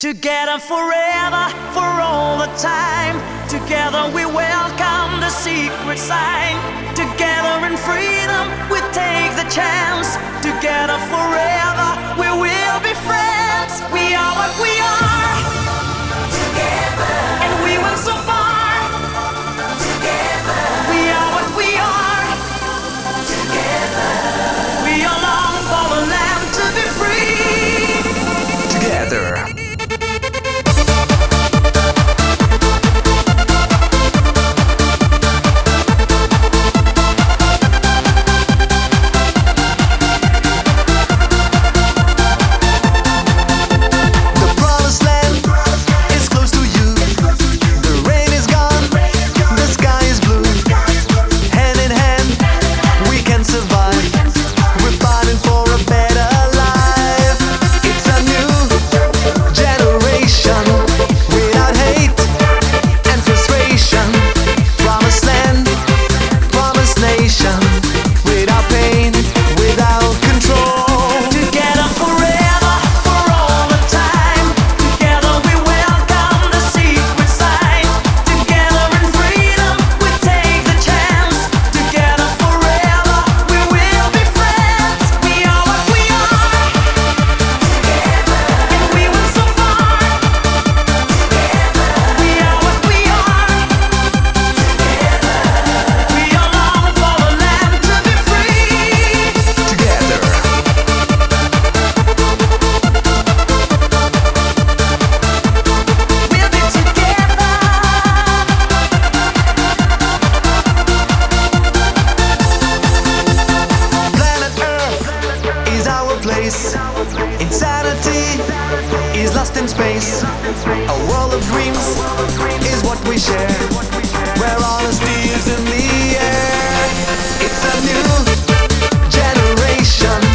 Together forever, for all the time. Together we welcome the secret sign. Together in freedom we take the chance. Together forever we will be friends. We are what we are. Together. And we went so far. Together. We are what we are. Together. We are long for the land to be free. Together. Insanity is lost in space. A world of dreams is what we share, where honesty is in the air. It's a new generation.